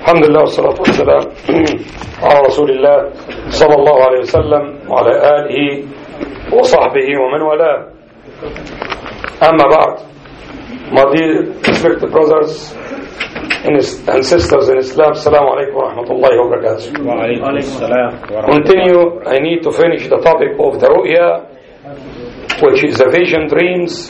الحمد لله والصلاة والسلام على رسول الله صلى الله عليه وسلم وعلى آله وصحبه ومن والاه. أما بعد, my dear respected brothers and sisters in Islam, Assalamu alaikum wa rahmatullahi wa barakatuh. Continue, I need to finish the topic of the ru'ya, which is the vision, dreams.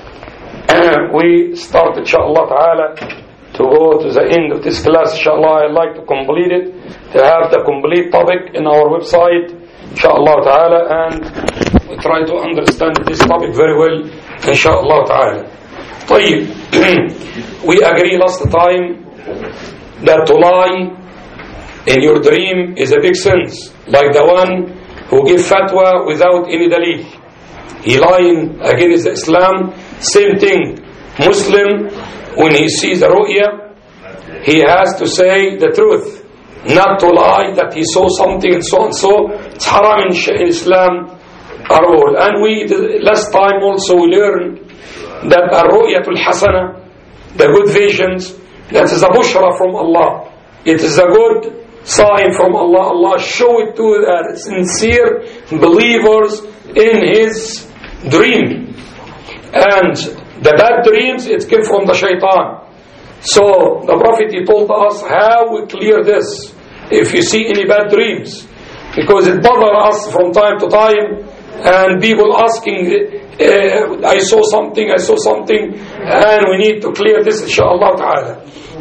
We start, inshallah ta'ala, to go to the end of this class. Inshallah, I'd like to complete it, to have the complete topic in our website, inshallah ta'ala, and we try to understand this topic very well, inshallah ta'ala. طيب, we agree last time that to lie in your dream is a big sin, like the one who gives fatwa without any dalil. He lying against Islam. Same thing, Muslim, when he sees a ru'ya, he has to say the truth, not to lie that he saw something and so and so. It's haram in Islam are all. And we last time also we learned that ar-ru'yatul hasana, the good visions, that is a bushra from Allah. It is a good sign from Allah. Allah show it to the sincere believers in His dream. And the bad dreams, it came from the shaitan. So the Prophet, he told us how we clear this if you see any bad dreams, because it bothers us from time to time, and people asking, I saw something, and we need to clear this, inshallah ta'ala.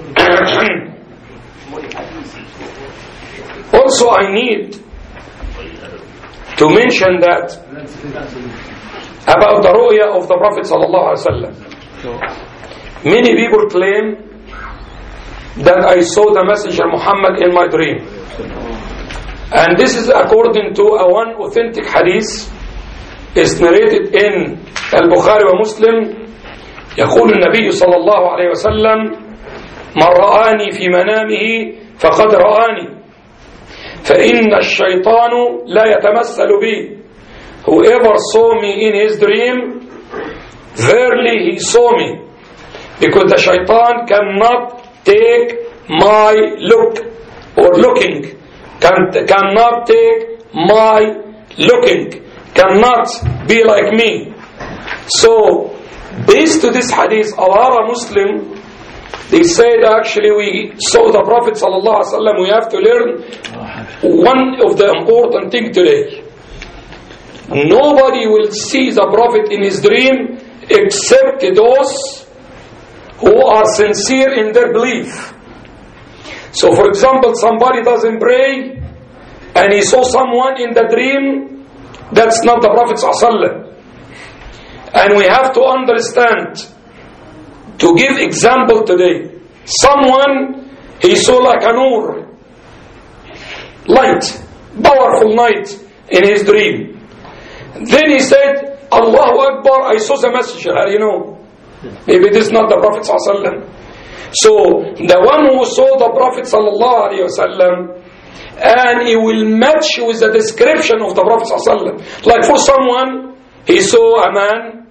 Also, I need to mention that about the ru'ya of the Prophet sallallahu alaihi wasallam. Many people claim that I saw the Messenger Muhammad in my dream, and this is according to one authentic hadith. It's narrated in Al-Bukhari wa Muslim. يقول النبي صلى الله عليه وسلم: من رآني في منامه فقد رآني فإن الشيطان لا يتمثل بي. Whoever saw me in his dream, verily he saw me, because the shaitan cannot take my look or looking, cannot take my looking, cannot be like me. So based to this hadith, a lot of Muslim, they said actually we saw the Prophet sallallahu alaihi wasallam. We have to learn one of the important things today. Nobody will see the Prophet in his dream except those who are sincere in their belief. So for example, somebody doesn't pray and he saw someone in the dream, that's not the Prophet ﷺ. And we have to understand, to give example today, someone, he saw like a nur, light, powerful light in his dream. Then he said, Allahu Akbar, I saw the messenger. How do you know? Maybe this is not the Prophet ﷺ. So the one who saw the Prophet ﷺ, and he will match with the description of the Prophet ﷺ. Like for someone, he saw a man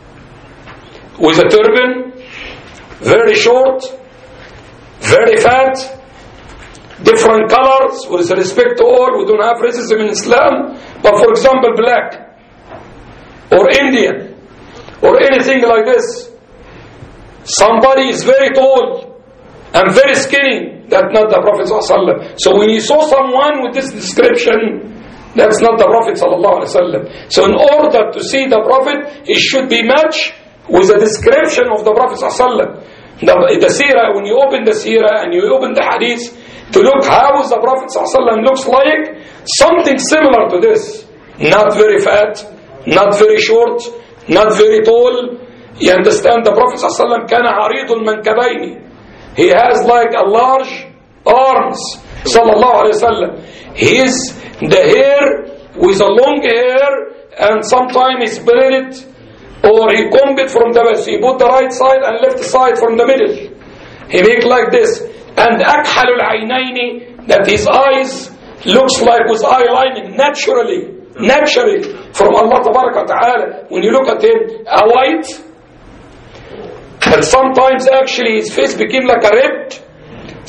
with a turban, very short, very fat, different colors, with respect to all. We don't have racism in Islam, but for example, black or Indian or anything like this. Somebody is very tall and very skinny, that's not the Prophet ﷺ. So when you saw someone with this description, that's not the Prophet ﷺ. So in order to see the Prophet, it should be matched with the description of the Prophet ﷺ. The seerah, when you open the seerah and you open the hadith, to look how the Prophet ﷺ looks like, something similar to this. Not very fat, not very short, not very tall. You understand, the Prophet ﷺ كان عريض المنكبين. He has like a large arms, sallallahu alayhi wasallam. The hair with a long hair, and sometimes he spread it or he comb it from the west. He put the right side and left side from the middle. He make like this. And أكحل العينين, that his eyes looks like with eye lining naturally from Allah Tabaraka Ta'ala. When you look at him, a white, and sometimes actually his face became like a red,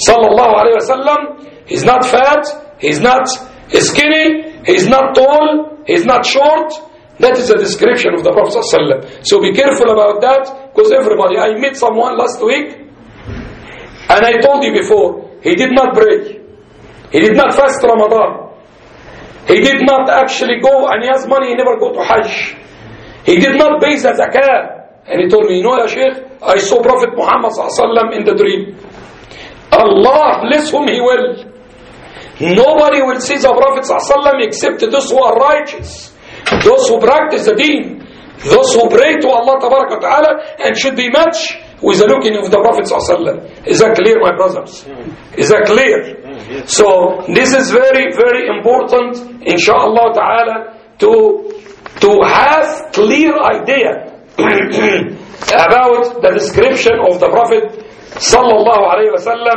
sallallahu alayhi wa sallam. He's not fat, he's not skinny, he's not tall, he's not short. That is a description of the Prophet sallallahu alayhi wa sallam. So be careful about that, because everybody, I met someone last week, and I told you before, he did not pray, he did not fast Ramadan, he did not actually go, and he has money, he never go to Hajj, he did not pay the zakah. And he told me, you know, Ya Sheikh, I saw Prophet Muhammad sallallahu alayhi wa sallam in the dream. Allah bless whom He will. Nobody will see the Prophet sallallahu alayhi wa sallam except those who are righteous, those who practice the deen, those who pray to Allah tabaraka wa ta'ala, and should be matched with the looking of the Prophet sallallahu alayhi wa sallam. Is that clear, my brothers? Is that clear? So this is very, very important, inshaAllah ta'ala, to have clear idea about the description of the Prophet sallallahu alayhi wa sallam.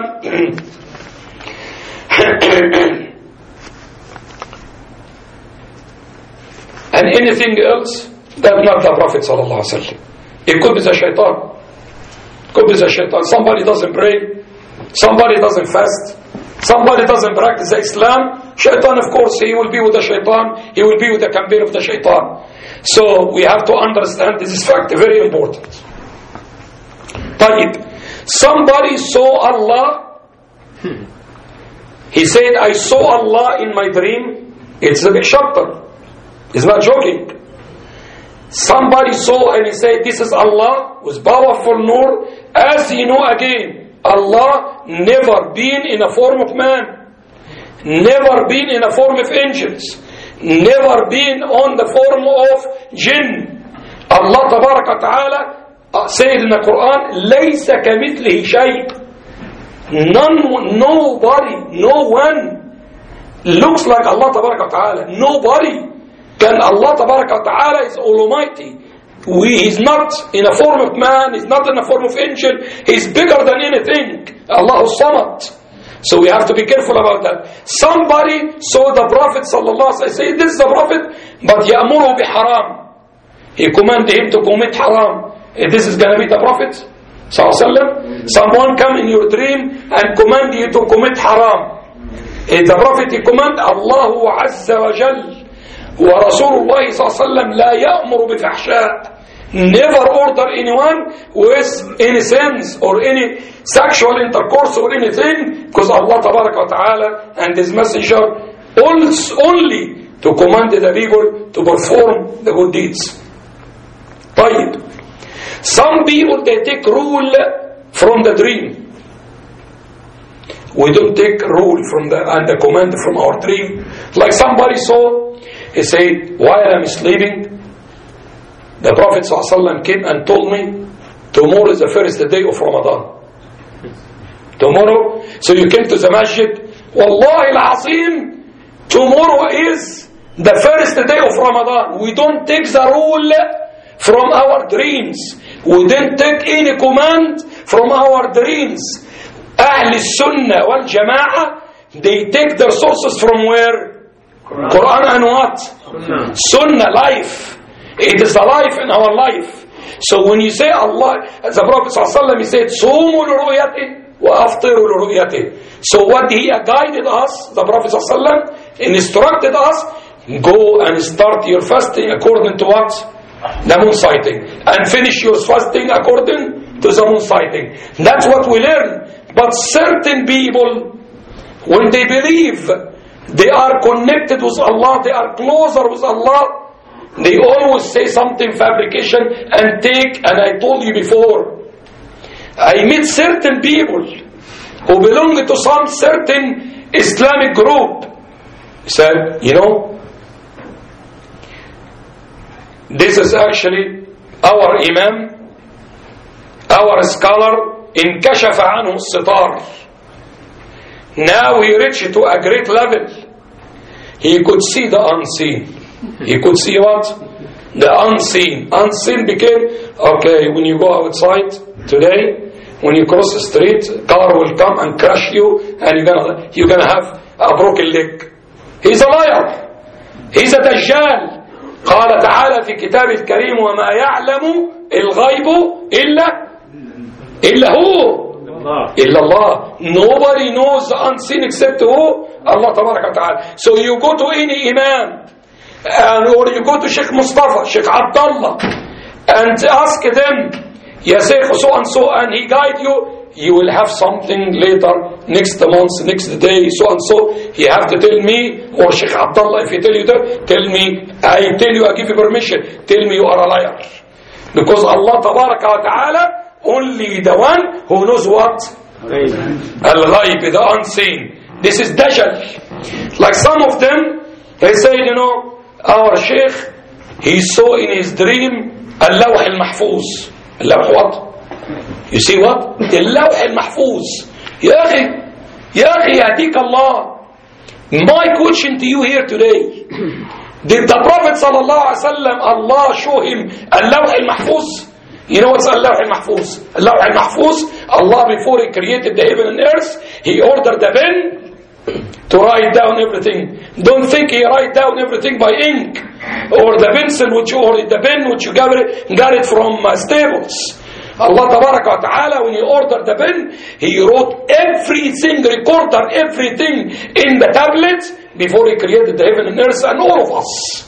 And anything else that's not the Prophet sallallahu alayhi wa sallam. It could be the shaitan. Could be the shaitan. Somebody doesn't pray, somebody doesn't fast, somebody doesn't practice Islam. Shaitan, of course, he will be with the shaitan, he will be with the campaign of the shaitan. So we have to understand this is fact, very important. طيب, somebody saw Allah. He said, I saw Allah in my dream. It's a big chapter. He's not joking. Somebody saw and he said, this is Allah with powerful nur. As you know again, Allah never been in a form of man, never been in a form of angels, never been on the form of jinn. Allah tabaraka ta'ala said in the Quran, لَيْسَ كَمِثْلِهِ شَيْءٍ. Nobody, no one looks like Allah tabaraka ta'ala. Nobody can. Allah tabaraka ta'ala is almighty. He's not in a form of man, he's not in a form of angel, he's bigger than anything. Allahu Samad. So we have to be careful about that. Somebody saw the Prophet sallallahu alaihi wasallam, say this is the Prophet, but يأمره بحرام. He commanded him to commit haram. This is going to be the Prophet sallallahu alaihi wasallam. Someone come in your dream and command you to commit haram. The Prophet he command, Allahu Azza wa Jal wa Rasulullah sallallahu alaihi wasallam la ya'muru bi fahsha. Never order anyone with any sins or any sexual intercourse or anything, because Allah tabaraka wa ta'ala and His Messenger only to command the people to perform the good deeds. طيب. Some people they take rule from the dream. We don't take rule from the command from our dream. Like somebody saw, he said, while I'm sleeping, the Prophet ﷺ came and told me, tomorrow is the first day of Ramadan. Tomorrow, so you came to the masjid, Wallahi al-Azim, tomorrow is the first day of Ramadan. We don't take the rule from our dreams. We don't take any command from our dreams. Ahl Sunnah wal Jama'ah, they take their sources from where? Quran and what? Sunnah, life. It is the life in our life. So when you say Allah, the Prophet ﷺ, he said, Sumu l-ru'yati wa aftiru l-ru'yati. So what he guided us, the Prophet ﷺ, instructed us, go and start your fasting according to what? The moon sighting. And finish your fasting according to the moon sighting. That's what we learn. But certain people, when they believe they are connected with Allah, they are closer with Allah, they always say something fabrication and take, and I told you before, I meet certain people who belong to some certain Islamic group. Said, you know, this is actually our Imam, our scholar, انكشف عنه الستار. Now he reached to a great level. He could see the unseen. He could see what? The unseen. Unseen became, okay, when you go outside today, when you cross the street, car will come and crush you, and you're gonna have a broken leg. He's a liar. He's a dajjal. قال تعالى في كتاب الكريم وما يعلم الغيب إلا هو. illallah. Nobody knows the unseen except who? Allah tabaraka wa ta'ala. So you go to any imam, or you go to Sheikh Mustafa, Sheikh Abdullah, and ask them, Ya Sheikh so and so, and he guide you. You will have something later, next month, next day, so and so. You have to tell me, or Sheikh Abdullah, if he tell you that, tell me, I tell you, I give you permission, tell me you are a liar. Because Allah tabaraka wa ta'ala, only the one who knows what? Al-Ghaib, the unseen. This is Dajjal. Like some of them, they say, our Sheikh, he saw in his dream Al-Lawh al-Mahfuz. Al-Lawh what? You see what? Al-Lawh al-Mahfuz. Ya akhi, yadik Allah. My question to you here today, did the Prophet sallallahu alaihi wasallam, Allah show him Al-Lawh al-Mahfuz? You know what's Al-Lawh al-Mahfuz? Al-Lawh al-Mahfuz, Allah before he created the heaven and earth, he ordered the pen to write down everything. Don't think he write down everything by ink, or the pencil or the pen which you got it from stables. Allah tabaraka wa ta'ala, when he ordered the pen, he wrote everything, recorded everything in the tablets before he created the heaven and earth and all of us.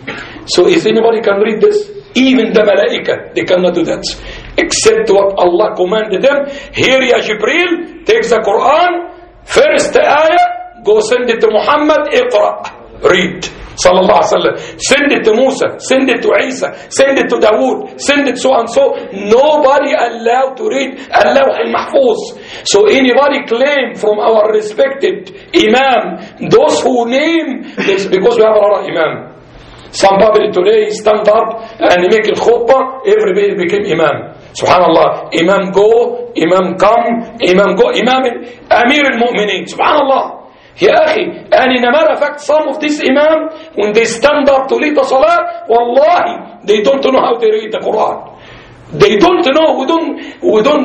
So if anybody can read this, even the malaika, they cannot do that, except what Allah commanded them. Here ya Jibreel, takes the Quran, first ayah, go send it to Muhammad, Iqra, read. Sallallahu alaihi wasallam. Send it to Musa, send it to Isa, send it to Dawood, send it so and so. Nobody allowed to read Al-Lawh al-Mahfuz. So anybody claim from our respected Imam, those who name this, because we have a lot of Imam. Somebody today stand up and make a khutbah, everybody became Imam. Subhanallah. Imam go, Imam come, Imam go, Imam Amir al-Mu'mineen. Subhanallah. Ya akhi, and in a matter of fact, some of these imam, when they stand up to lead the salah, wallahi, they don't know how to read the Quran. They don't know. We don't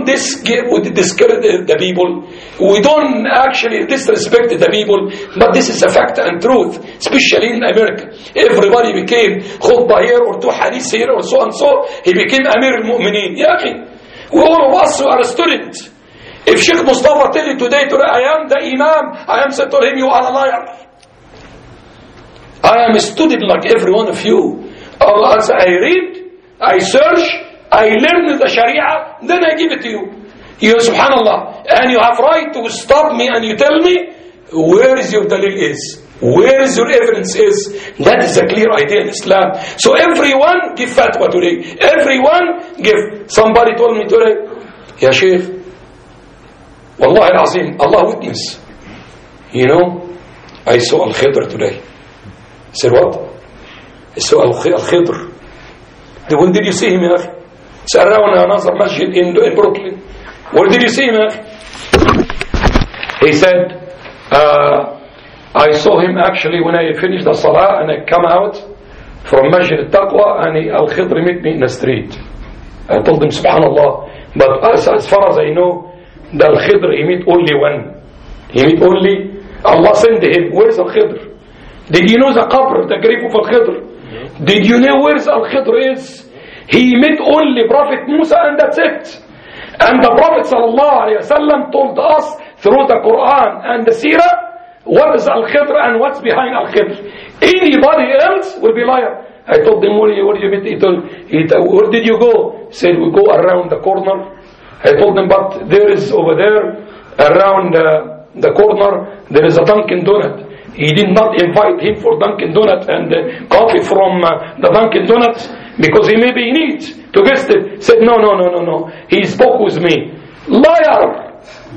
discredit the people. We don't actually disrespect the people. But this is a fact and truth, especially in America. Everybody became khutbah here or two hadith here or so and so. He became Amir al-Mu'mineen. Ya akhi, we all of us are students. If Sheikh Mustafa tell you today, I am the Imam, I am said to him, you are a liar. I am a student like every one of you. Allah says, I read, I search, I learn the Sharia, then I give it to you. You, subhanallah, and you have right to stop me and you tell me, where is your dalil is? Where is your evidence is? That is a clear idea in Islam. So everyone give fatwa today. Everyone give. Somebody told me today, Ya Sheikh, Wallahi al-Azim, Allah witness. I saw Al-Khidr today. I said, what? I saw Al-Khidr. When did you see him, ya akhi? It's around another masjid in Brooklyn. Where did you see him, ya akhi? He said, I saw him actually when I finished the salah and I come out from Masjid al-Taqwa and Al-Khidr met me in the street. I told him, subhanallah, but as far as I know, the Al-Khidr, he meet only one. He meet only, Allah sent him. Where's Al-Khidr? Did you know the qabr, the grave of Al-Khidr? Did you know where Al-Khidr is? He met only Prophet Musa and that's it. And the Prophet ﷺ told us through the Quran and the Seerah what is Al-Khidr and what's behind Al-Khidr. Anybody else will be liar. I told him, where did you meet? He told, where did you go? He said, we go around the corner. I told him, but there is over there, around the corner, there is a Dunkin' Donut. He did not invite him for Dunkin' Donut and coffee from the Dunkin' Donuts because he maybe needs to guest it. Said, no. He spoke with me. Liar!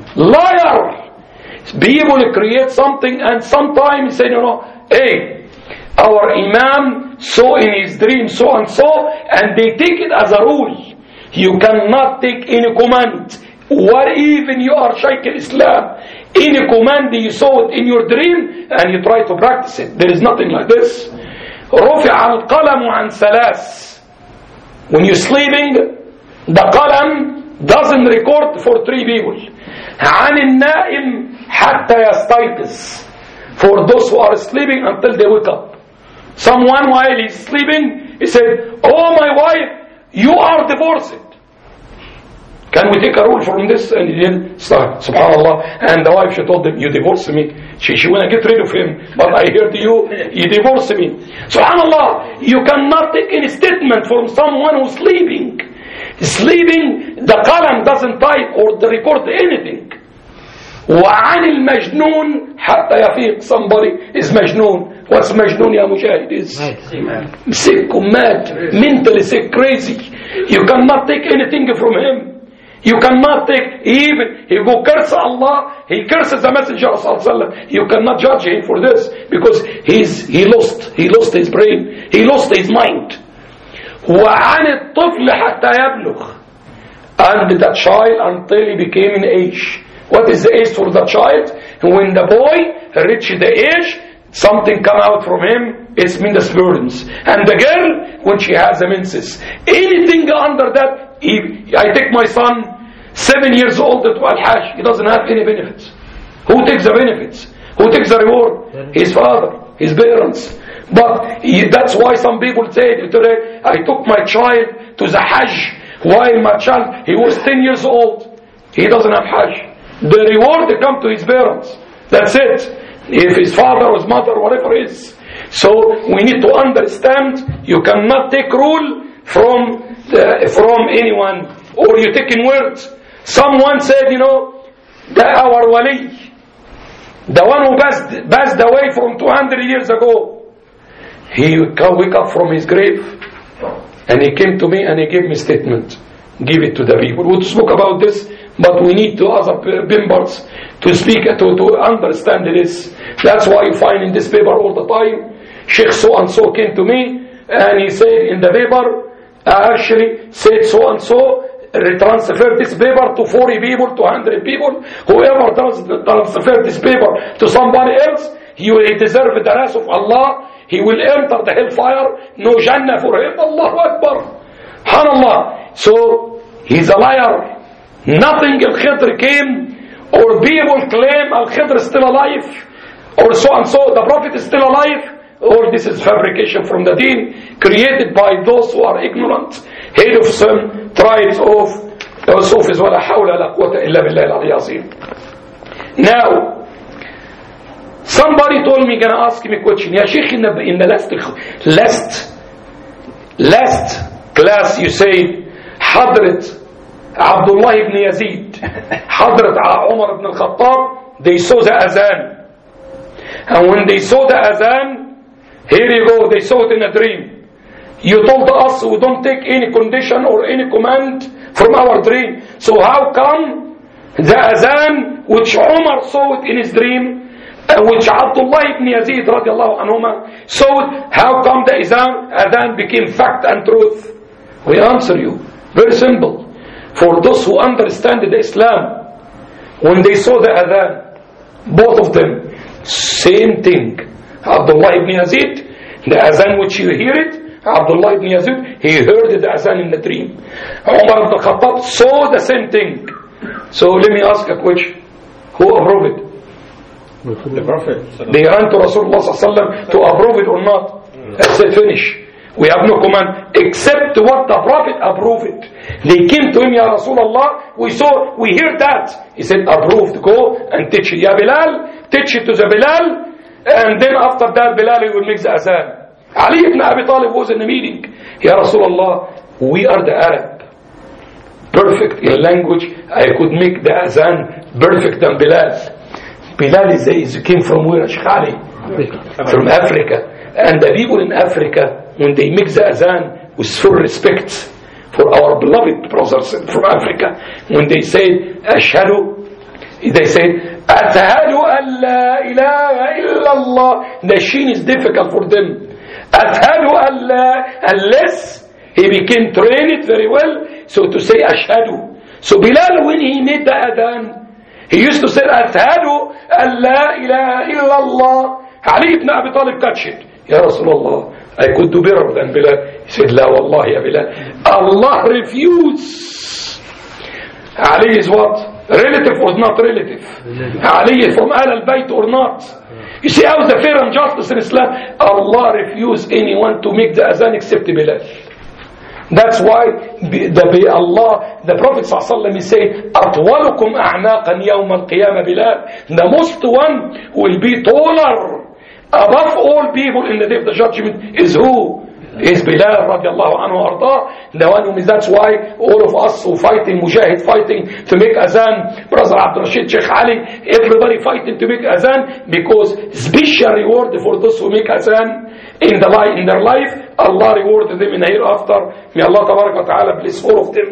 People create something and sometimes say, hey, our Imam saw in his dream so and so, and they take it as a rule. You cannot take any command, or even you are Shaykh al-Islam, any command you saw it in your dream and you try to practice it. There is nothing like this. رفع القلم عن ثلاث. When you're sleeping, the qalam doesn't record for three people. عن النائم حتى يستيقظ. For those who are sleeping until they wake up. Someone while he's sleeping, he said, oh my wife, you are divorced. Can we take a rule from this? And he didn't start, subhanallah. And the wife, she told him, you divorce me. She want to get rid of him. But I heard you divorce me. Subhanallah, you cannot take any statement from someone who's sleeping. Sleeping, the qalam doesn't type or record anything. وعن المجنون حتى يفيق. Somebody is مجنون. What's مجنون يا مجاهد? Is sick, mad, mentally sick, crazy. You cannot take anything from him. You cannot take, even he go curse Allah, he curses the Messenger of Allah. You cannot judge him for this because he lost his brain, he lost his mind. وعن الطفل حتى يبلغ. And the child until he became an age. What is the age for the child? When the boy reaches the age, something come out from him, it's mean the sperms. And the girl, when she has the menses. Anything under that, I take my son, 7 years old, to Al-Hajj, he doesn't have any benefits. Who takes the benefits? Who takes the reward? His father, his parents. But that's why some people say today, I took my child to the Hajj, while my child, he was 10 years old. He doesn't have Hajj. The reward come to his parents. That's it. If his father or his mother, whatever it is. So we need to understand, you cannot take rule from anyone, or you take in words. Someone said, that our wali, the one who passed away from 200 years ago, he wake up from his grave and he came to me and he gave me statement. Give it to the people. We'll spoke about this, but we need to other members to speak, to understand this. That's why you find in this paper all the time, Sheikh so and so came to me and he said in the paper, actually said so and so, transfer this paper to 40 people, to 100 people. Whoever transfer this paper to somebody else, he will deserve the wrath of Allah. He will enter the hellfire. No Jannah for him. Allahu Akbar. SubhanAllah. So he's a liar. Nothing Al-Khidr came, or people claim Al-Khidr is still alive, or so and so, the Prophet is still alive, or this is fabrication from the deen, created by those who are ignorant, head of some tribes of Sufis. ولا حول ولا قوة إلا بالله العلي العظيم. Now, somebody told me, gonna ask me a question. Ya Sheikh, in the last class you say, Hadrat Abdullah ibn Yazid, Hadrat Umar ibn al-Khattab, they saw the azan. And when they saw the azan, here you go, they saw it in a dream. You told us we don't take any condition or any command from our dream. So how come the azan which Umar saw it in his dream, which Abdullah ibn Yazid radiallahu anhuma saw it, how come the azan became fact and truth? We answer you, very simple. For those who understand the Islam, when they saw the adhan, both of them, same thing. Abdullah ibn Yazid, the adhan which you hear it, Abdullah ibn Yazid, he heard the adhan in the dream. Umar ibn Khattab saw the same thing. So let me ask a question. Who approved it? The Prophet. They ran to Rasulullah to approve it or not. I said finish. We have no command except what the Prophet approved. They came to him, Ya Rasulullah, we hear that. He said, approved, go and teach it. Ya Bilal, teach it to the Bilal, and then after that Bilal will make the azan. Ali ibn Abi Talib was in the meeting. Ya Rasulullah, we are the Arab. Perfect in language. I could make the azan perfect than Bilal. Bilal came from where, Sheikh Ali? From Africa. And the people in Africa, when they make the azan with full respect for our beloved brothers from Africa, when they say ashhadu, they say ashhadu an la ilaha illallah. The sheen is difficult for them. Ashhadu an la, unless he became trained very well, so to say ashhadu. So Bilal, when he made the adhan, he used to say ashhadu an la ilaha illallah. Ali ibn Abi Talib touched it. Ya Rasulullah, I could do better than Bilal. He said, La wallahi ya Bilal. Allah refused. Ali is what? Relative or not relative? Ali is from Ahl al-Bayt or not? You see how the fair and justice in Islam? Allah refused anyone to make the azan except Bilal. That's why the Prophet ﷺ is saying, أطولكم أعناقا يوم القيامة Bilal. The most one will be taller above all people in the day of the judgment is who? Is Bilal radiallahu anhu arda. The one who is, that's why all of us who fighting, Mujahid fighting to make azan, Brother Abdul Rashid, Sheikh Ali, everybody fighting to make azan, because special reward for those who make azan in their life, Allah rewarded them in hereafter. May Allah tabarak wa ta'ala bless all of them.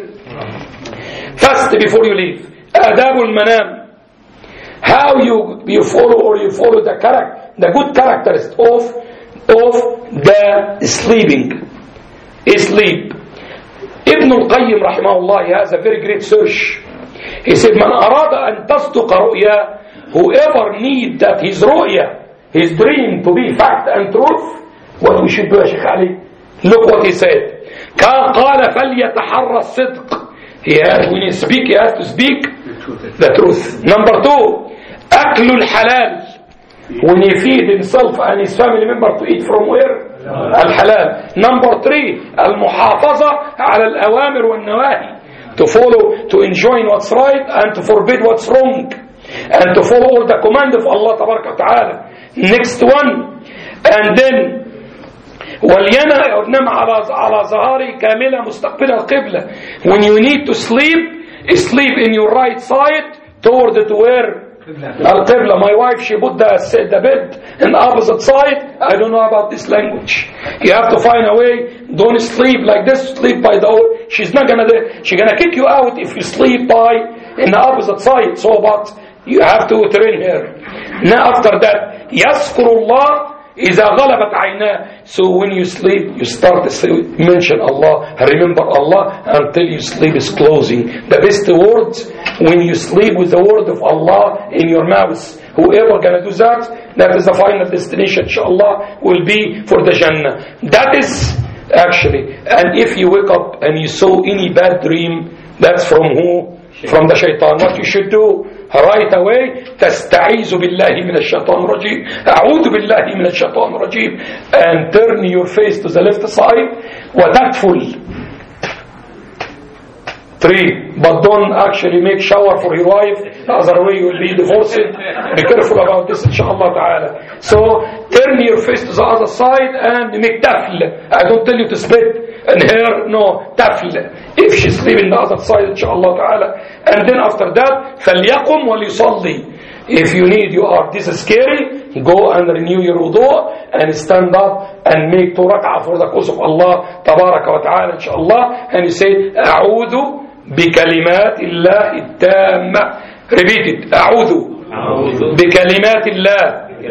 First, before you leave, Adabul Manam. How you follow the good characteristics of the sleeping. Sleep. Ibn al-Qayyim rahimahullah, he has a very great search. He said, Man arada an tasduqa ru'ya, whoever need that his ru'ya, his dream to be fact and truth, what we should do, Sheikh Ali? Look what he said. قال فليتحرى الصدق. When he speak, he has to speak the truth. Number 2, أكل الحلال. When he feed himself and his family member to eat from where? Al-halal. Number 3, المحافظة على الأوامر والنواهي. To follow, to enjoin what's right and to forbid what's wrong. And to follow all the command of Allah tabaraka ta'ala. Next one. And then وَلْيَنَمْ عَلَى ظَهَارِ كَامِلًا مُسْتَقْبِلَ الْقِبْلَةِ. When you need to sleep in your right side toward to where? Al-Qibla. My wife, she put the bed in the opposite side. I don't know about this language. You have to find a way. Don't sleep like this. Sleep by the old. She's gonna kick you out if you sleep in the opposite side. So, but you have to train her. Now after that, يذكر الله إذا غلبت عيناه. So when you sleep, you start to mention Allah, remember Allah until your sleep is closing. The best words when you sleep with the word of Allah in your mouth. Whoever gonna do that, that is the final destination, inshallah, will be for the Jannah. That is actually, and if you wake up and you saw any bad dream, that's from who? From the shaitan. What you should do right away, تستعيذ بالله من الشيطان الرجيم, أعوذ بالله من الشيطان الرجيم, and turn your face to the left side, وتكفل. 3, but don't actually make shower for your wife, other way you will be divorced. Be careful about this, inshallah ta'ala. So turn your face to the other side and make tafl. I don't tell you to spit in her, no, tafl. If she's sleeping the other side, inshallah ta'ala. And then after that, فَلْيَقُمْ وَلْيُصَلِّي. If you need, this is scary, go and renew your wudu and stand up and make 2 rak'ah for the cause of Allah tabaraka wa ta'ala, inshallah. And you say, أعوذ بكلمات الله التامة. Repeat it. أعوذ بكلمات الله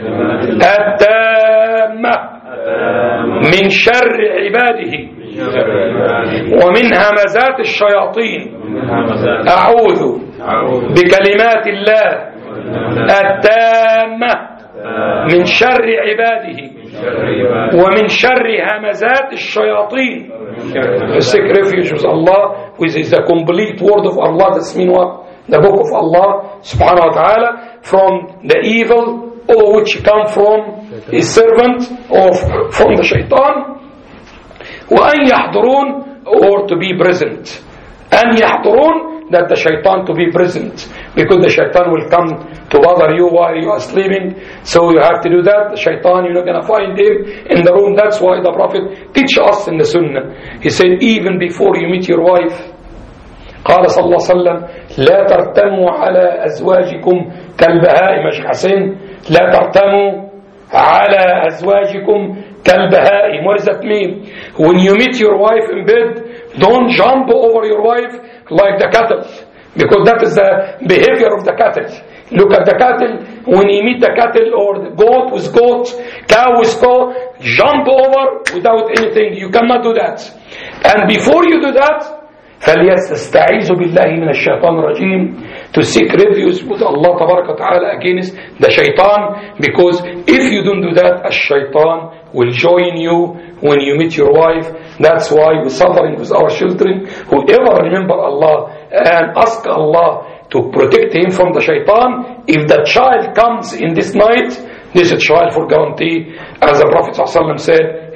التامة من شر عباده ومن همزات الشياطين. أعوذ بكلمات الله التامة من شر عباده ومن شر همزات الشياطين. Seek refuge with Allah, which is the complete word of Allah. That's mean what? The book of Allah subhanahu wa ta'ala, from the evil or which come from his servant or from the shaitan. وأن يحضرون, or to be present. أن يحضرون, that the shaitan to be present, because the shaitan will come to bother you while you are sleeping. So you have to do that. The shaitan, you're not going to find him in the room. That's why the Prophet teach us in the Sunnah. He said, even before you meet your wife, قال صلى الله عليه وسلم لا ترتموا على أزواجكم كالبهائم. مش حسين لا ترتموا على أزواجكم كالبهائم. What does that mean? When you meet your wife in bed, don't jump over your wife like the cattle, because that is the behavior of the cattle. Look at the cattle. When you meet the cattle or the goat with goat, cow with cow, jump over without anything. You cannot do that. And before you do that, فَلْيَسْتَعِيذُ بِاللَّهِ مِنَ الشَّيْطَانِ الرَّجِيمِ, to seek refuge with Allah tabaraka ta'ala against the shaitan, because if you don't do that, a shaitan will join you when you meet your wife. That's why we're suffering with our children. Whoever remember Allah and ask Allah to protect him from the shaitan, if the child comes in this night, this is child for guarantee. As the Prophet ﷺ said,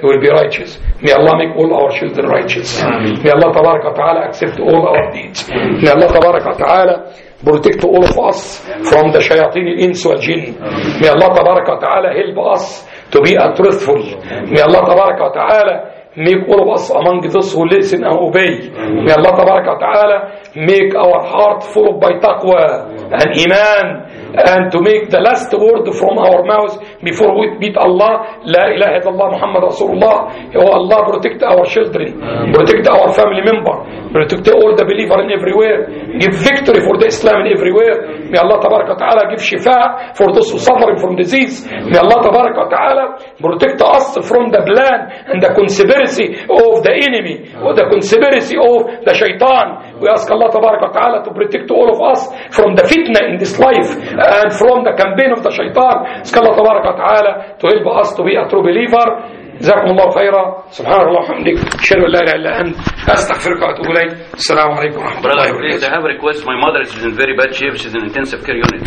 he will be righteous. May Allah make all our children righteous. May Allah tabarak wa ta'ala accept all our deeds. May Allah tabarak wa ta'ala protect all of us from the shayateen al-ins wal jinn. May Allah tabarak wa ta'ala help us to be truthful. May Allah tabarak wa ta'ala make all of us among those who listen and obey. May Allah tabarak wa ta'ala make our heart full by taqwa and iman, and to make the last word from our mouths before we meet Allah, La ilaha illallah Muhammad Rasulullah. Oh Allah, protect our children, protect our family member, protect all the believer in everywhere, give victory for the Islam in everywhere. May Allah tabarak wa ta'ala give shifa for those who suffering from disease. May Allah tabarak wa ta'ala protect us from the plan and the conspiracy of the enemy, or the conspiracy of the shaitan. We ask Allah tabarak wa ta'ala to protect all of us from the fitna in this life and from the campaign of the shaitan. Ask Allah tabarak wa ta'ala to help us to be a true believer. جزاكم الله خيرا. سبحان الله وبحمدك أشهد أن لا إله إلا أنت أستغفرك وأتوب إليك. السلام عليكم ورحمة الله وبركاته. Brother, please, I have a request. My mother is in very bad shape. She's in intensive care unit.